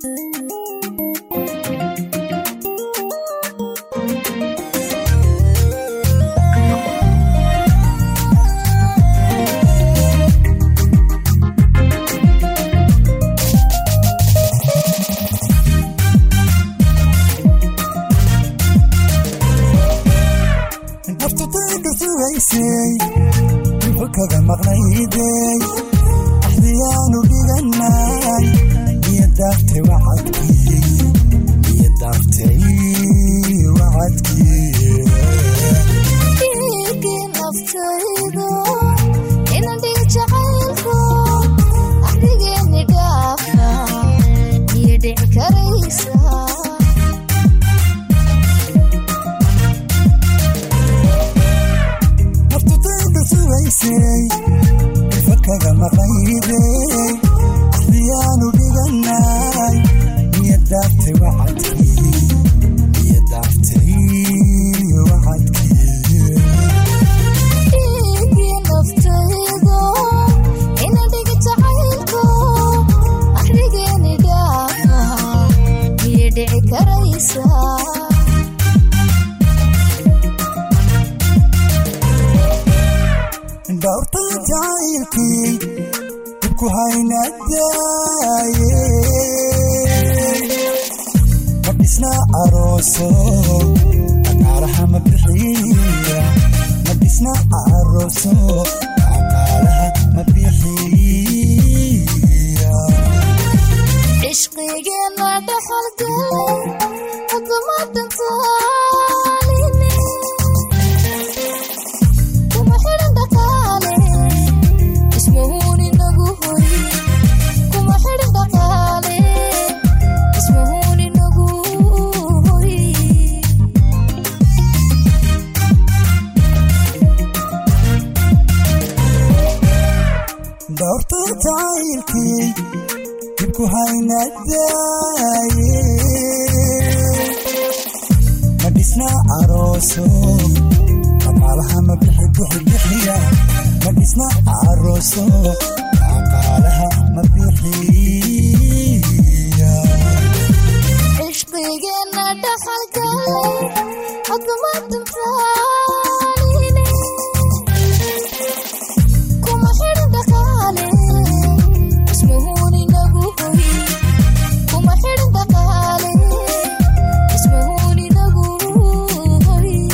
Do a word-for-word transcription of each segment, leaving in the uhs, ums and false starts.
فكذا مغنيدي أحيان بغناي يدفتي وعدكي يدفتي وعدكي فيكي نفتيدو إن دي جعيلكو أحرقيني دافا يدي كريسا فكذا مغيدي أحيان بغناي يدفتي وعدكي يدفتي وعدكي فيكي نفتيدو إن ديك جعيلكو أحرقيني دافا يدي كريسا دورتي جايلكي تبكو هاينا الداية مبسنا عروسو أقارها مبحية مبسنا عروسو أقارها مبحية عشقي جينا دخل قلي حكمة تنصاليني كما حرم دقالي اسمهوني نقوهي كما حرم دقالي اسمهوني نقوهي دورتي جايلكي تبكو هاينا الداية مبسنا عروسو أقالها مبحي بحي بحية مبسنا عروسو أقالها مبحية عشقي جينا دخل قلي حكمة تنصاليني كما حرم دقالي اسمهوني نقوهي كما حرم دقالي اسمهوني نقوهي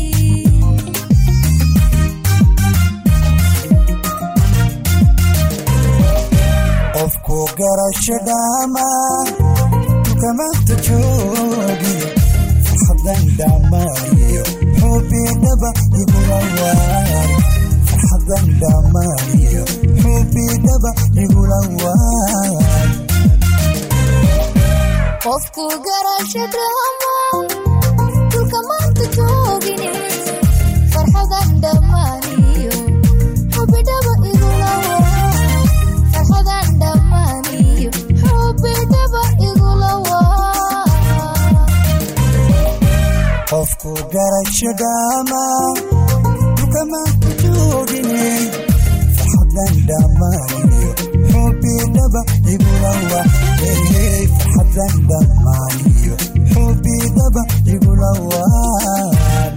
qofku garasho dhaama kama tajoogi farxadan dhamaaniyo xubbidaba igula waar farxadan dhamaaniyo xubbidaba igula waar qofku garasho dhaama dhulka maanta joogine farxadan dhammaaniyo xubbidaba igula waar farxadan dhammaaniyo xubbidaba igula waar qofku garasho dhaama dhulka maanta joogine farxadan dhamaaniyo xubbidaba igula waar farxadan dhamaaniyo xubbidaba igula waar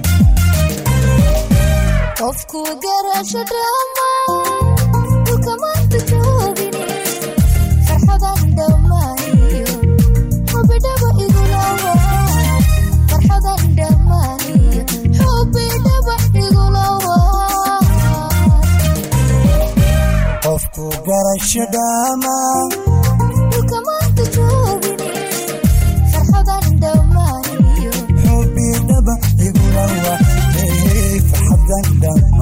qofku garasho dhaama dhulka maanta joogine farxadan dhammaaniyo xubbidaba igula waar farxadan dhammaaniyo xubbidaba igula waar qofku garasho dhaama dhulka maanta joogine farxadan dhammaaniyo xubbidaba igula waar farxadan dhamaaniyo